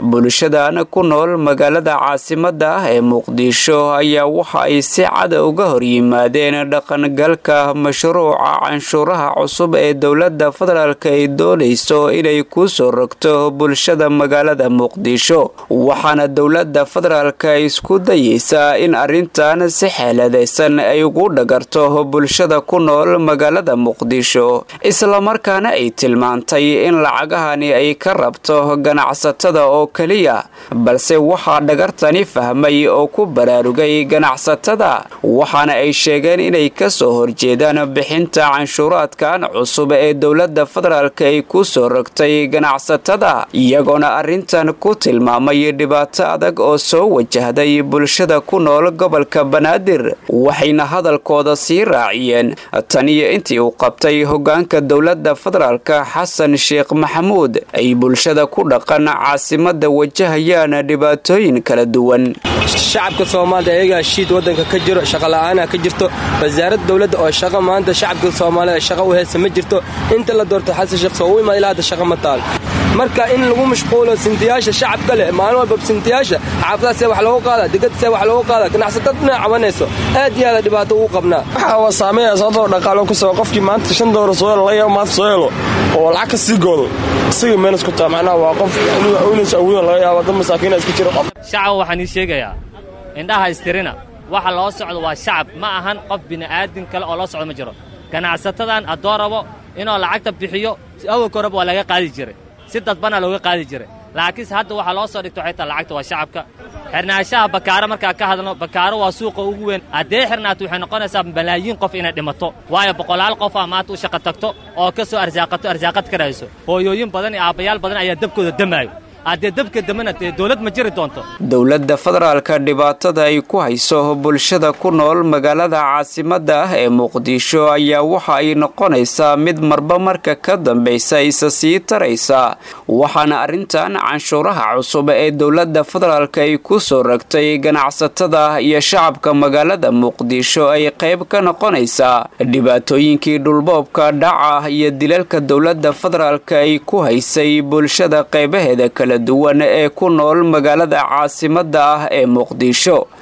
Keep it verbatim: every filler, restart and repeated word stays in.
bulshadan ku nool magaalada caasimada ah ee muqdisho ayaa waxa ay si cad uga hor yimaadeen dhaqangalka mashruuca canshuuraha cusub ee dowladda federaalk ay doonayso inay ku soo rogto bulshada magaalada muqdisho waxaana dowladda federaalk isku dayeysaa in arrintan si xeeladaysan ay ugu dhagarto bulshada ku nool magaalada muqdisho islamarkaana ay tilmaantay in lacagahani ay ka rabto ganacsatada oo keliya balse waxaa dhagartani fahmay oo ku baraarugay ganacsatada waxaana ay sheegeen inay ka soo horjeedaan bixinta canshuuraadkan cusub ee dowladda federaalk ay ku soo rogtay ganacsatada iyagoona arrintan ku tilmaamay dhibaato adag oo soo wajahday bulshada ku nool gobolka banaadir waxayna hadalkooda sii raaciyeen tan iyo intii uu qabtay hogaanka dowladda federaalk xasan sheekh maxamuud ay bulshada ku dhaqan caasimada wajahayaan dhibaatooyin kala duwan. shacabka Soomaaliyeed ayaga shiid wadanka ka jiro shaqo la'aan ka jirto wasaaradda dawladda oo shaqo maanta shacabka Soomaaliyeed shaqo u haysa ma jirto inta la doorto xasan sheekh soo ima ilaa shaqo ma taal marka in lagu mashquulo sintiyaasha shacabka leh maalin walba sintiyaasha xaafadaas wax loo qaada digada wax loo qaada ganacsatada cabanayso aad iyo aad dhibaato u qabnaa waxa uu saameeyaa sababtoo dhaqaale ku soo qofkii maanta shan doolar soo la yaab maanta soo helo oo lacag ka sii goodo isaga meel isku taamacnaa waa qof inuu awoodo awoodo laga yaabo dad masaakiin iska jiro qof shacab waxaan ii sheegayaa indhaha istirina waxa loo socdo waa shacab ma ahan qof bini aadin kale oo loo socdo ma jiro ganacsatadan adoorabo inuu lacagta bixiyo awal korab waa laga qaadi jiray si dadbana looga qaadi jiray laakiin hadda waxa loo soo dhigto xitaa lacagta waa shacabka xirnaashaha bakaara marka ka hadalno bakaara waa suuqa ugu weyn hadee xirnaatu waxay noqonaysaa balaayiin qof inay dhimato waayo boqolaal qof ah maanta u shaqo tagto oo ka soo arsaaqato arsaaqad ka raayso hooyooyin badan iyo aabayaal badan ayaa dabkooda damaayo hadee dabka damanatay dawlad ma jiri doonto dowladda federaalka dhibaatada ay ku hayso bulshada ku nool magaalada caasimada ah ee muqdisho ayaa waxa ay noqonaysaa mid marba marka ka dambaysa isa sii taraysa waxaana arrintan canshuuraha cusub ee dowladda federaalka ay ku soo rogtay ganacsatada iyo shacabka magaalada muqdisho ay qayb ka noqonaysaa dhibaatooyinkii dhulboobka dhaca iyo dilalka dowladda federaalka ay ku haysay bulshada qaybaheeda kala duwan ee ku nool magaalada caasimada ah ee muqdisho.